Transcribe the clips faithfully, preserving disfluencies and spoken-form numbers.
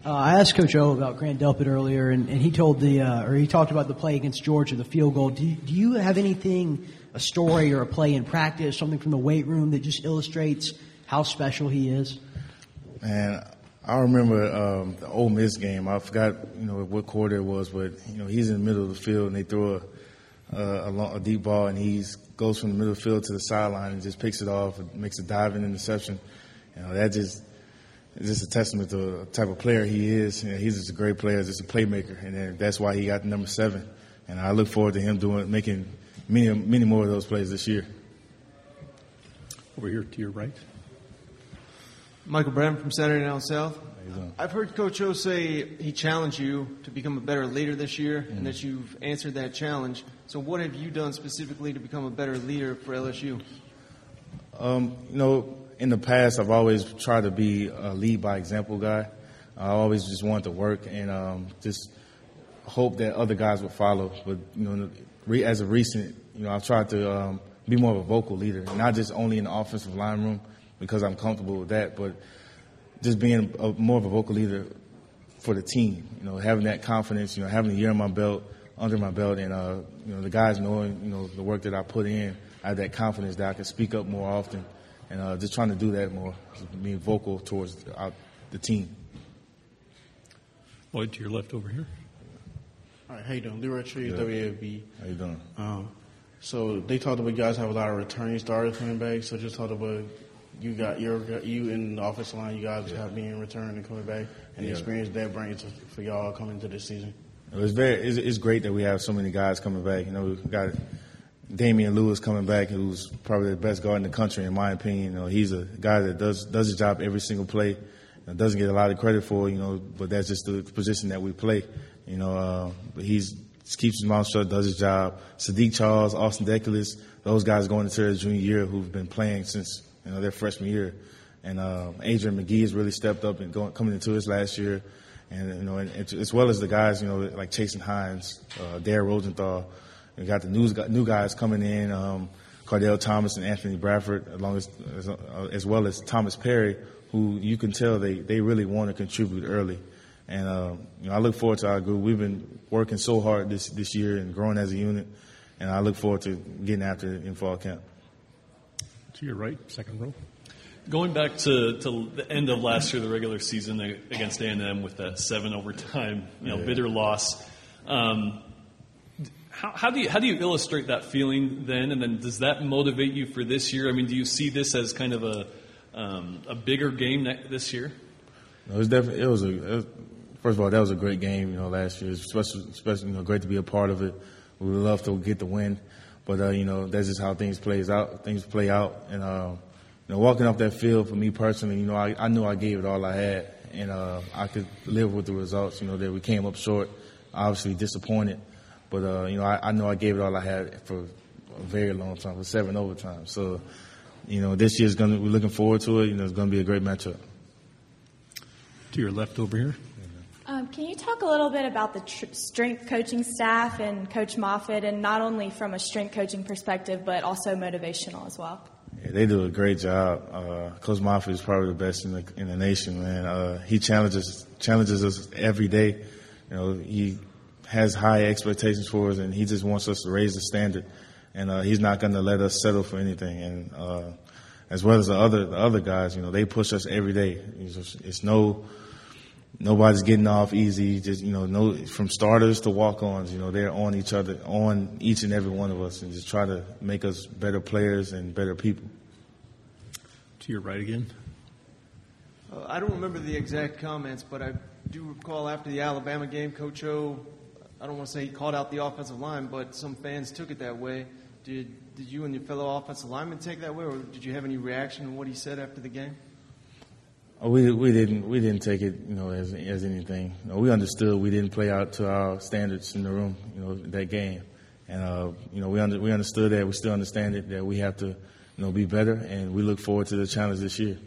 Uh, I asked Coach O about Grant Delpit earlier, and, and he told the, uh, or he talked about the play against Georgia, the field goal. Do you, do you have anything, a story or a play in practice, something from the weight room that just illustrates how special he is? Man, I remember um, the Ole Miss game. I forgot, you know, what quarter it was, but you know, he's in the middle of the field and they throw a a, a, long, a deep ball, and he goes from the middle of the field to the sideline and just picks it off and makes a diving interception. You know, that just is just a testament to the type of player he is. You know, he's just a great player, just a playmaker, and then that's why he got the number seven. And I look forward to him doing, making many, many more of those plays this year. Over here to your right. Michael Brennan from Saturday Down South. How you doing? I've heard Coach O say he challenged you to become a better leader this year, Mm-hmm. and that you've answered that challenge. So what have you done specifically to become a better leader for L S U? Um, you know, in the past, I've always tried to be a lead by example guy. I always just wanted to work and um, just hope that other guys would follow. But, you know, re- as of recent, you know, I've tried to um, be more of a vocal leader, not just only in the offensive line room because I'm comfortable with that, but just being a, more of a vocal leader for the team. You know, having that confidence, you know, having a year on my belt, under my belt, and, uh, you know, the guys knowing, you know, the work that I put in, I have that confidence that I can speak up more often, and uh, just trying to do that more, being vocal towards the, uh, the team. Lloyd, to your left over here. All right, how you doing? Leroy Tree, Good. W A F B. How you doing? Um, so they talked about you guys have a lot of returning starters coming back. So just talk about you got your you in the offensive line. You guys yeah. have been returned and coming back, and yeah. the experience that brings for y'all coming into this season. It's very it's, it's great that we have so many guys coming back. You know, we've got Damian Lewis coming back, who's probably the best guard in the country, in my opinion. You know, he's a guy that does does his job every single play. You know, doesn't get a lot of credit for, you know, but that's just the position that we play. You know, uh, but he's keeps his mouth shut, does his job. Sadiq Charles, Austin Deculus, those guys going into their junior year who've been playing since, you know, their freshman year. And uh, Adrian McGee has really stepped up and going, coming into his last year. And, you know, and, and as well as the guys, you know, like Chasen Hines, uh, Dare Rosenthal. We got the new, new guys coming in, um, Cardell Thomas and Anthony Bradford, along as, as, uh, as well as Thomas Perry, who you can tell they, they really want to contribute early. And, uh, you know, I look forward to our group. We've been working so hard this, this year and growing as a unit, and I look forward to getting after it in fall camp. To your right, second row. Going back to, to the end of last year, the regular season against A and M with that seven overtime, you know, yeah. bitter loss. Um, how, how do you how do you illustrate that feeling then? And then does that motivate you for this year? I mean, do you see this as kind of a um, a bigger game this year? It was definitely. It was a. It was, first of all, that was a great game. You know, last year, especially, especially you know, great to be a part of it. We would love to get the win, but uh, you know, that's just how things plays out. Things play out, and. Uh, You know, walking off that field for me personally, you know, I, I knew I gave it all I had, and uh, I could live with the results. You know, that we came up short, obviously disappointed, but uh, you know, I, I know I gave it all I had for a very long time, for seven overtimes. So, you know, this year's gonna. We're looking forward to it. You know, it's gonna be a great matchup. To your left over here. Um, can you talk a little bit about the tr- strength coaching staff and Coach Moffitt, and not only from a strength coaching perspective, but also motivational as well? Yeah, they do a great job. Uh, Coach Moffitt is probably the best in the in the nation, man. Uh, he challenges challenges us every day. You know, he has high expectations for us, and he just wants us to raise the standard. And uh, he's not going to let us settle for anything. And uh, as well as the other the other guys, you know, they push us every day. It's, just, it's no nobody's getting off easy. Just you know, no from starters to walk-ons. You know, they're on each other, on each and every one of us, and just try to make us better players and better people. To your right again. Uh, I don't remember the exact comments, but I do recall after the Alabama game, Coach O, I don't want to say he called out the offensive line, but some fans took it that way. Did did you and your fellow offensive linemen take that way, or did you have any reaction to what he said after the game? Oh, we we didn't we didn't take it, you know, as as anything. You know, we understood we didn't play out to our standards in the room, you know, that game, and uh, you know we under, we understood that. We still understand it, that we have to, you know, be better, and we look forward to the challenge this year.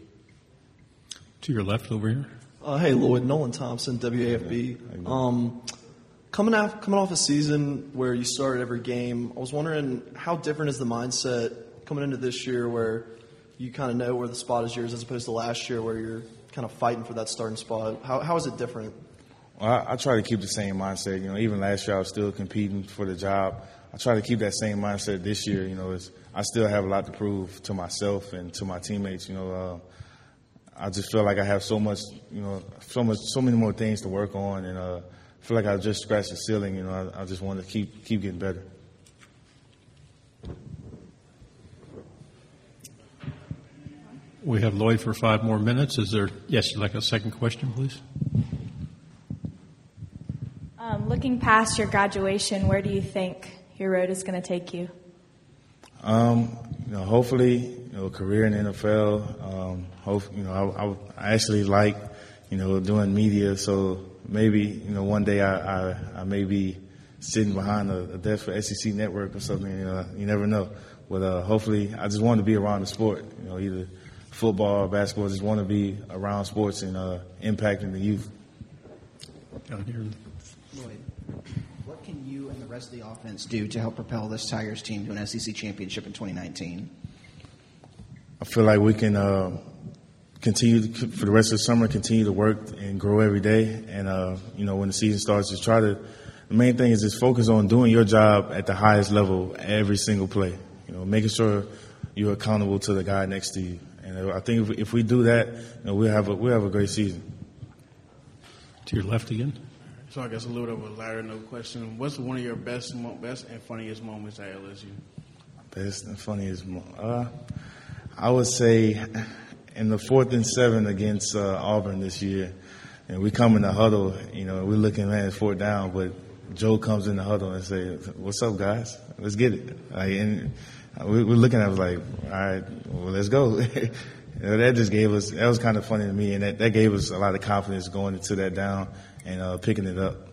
To your left over here. Uh, hey, Lloyd, Nolan Thompson, W A F B. Um, coming off coming off a season where you started every game, I was wondering how different is the mindset coming into this year, where you kind of know where the spot is yours, as opposed to last year where you're kind of fighting for that starting spot. How how is it different? Well, I, I try to keep the same mindset. You know, even last year I was still competing for the job. I try to keep that same mindset this year. You know, it's, I still have a lot to prove to myself and to my teammates. You know, uh, I just feel like I have so much, you know, so much, so many more things to work on, and uh, I feel like I just scratched the ceiling. You know, I, I just want to keep keep getting better. We have Lloyd for five more minutes. Is there, yes, you'd like a second question, please? Um, looking past your graduation, where do you think your road is going to take you? Um, you know, hopefully, you know, a career in the N F L. Um, hope, you know, I, I, I actually like, you know, doing media. So maybe, you know, one day I, I, I may be sitting behind a, a desk for S E C Network or something. You know, you never know. But uh, hopefully, I just want to be around the sport. You know, either football or basketball. Just want to be around sports and uh, impacting the youth. Down here. Lloyd, what can you and the rest of the offense do to help propel this Tigers team to an S E C championship in twenty nineteen? I feel like we can uh, continue to, for the rest of the summer, continue to work and grow every day. And, uh, you know, when the season starts, just try to – the main thing is just focus on doing your job at the highest level every single play. You know, making sure you're accountable to the guy next to you. And I think if we, if we do that, you know, we'll have a we'll have a great season. To your left again. So I guess a little bit of a lighter note question. What's one of your best, mo- best and funniest moments at L S U? Best and funniest moment. Uh, I would say in the fourth and seven against uh, Auburn this year, and we come in the huddle. You know, we're looking man fourth down, but Joe comes in the huddle and say, "What's up, guys? Let's get it." Like, and we're looking at it like, all right, well, let's go. You know, that just gave us, that was kind of funny to me, and that, that gave us a lot of confidence going into that down and uh, picking it up.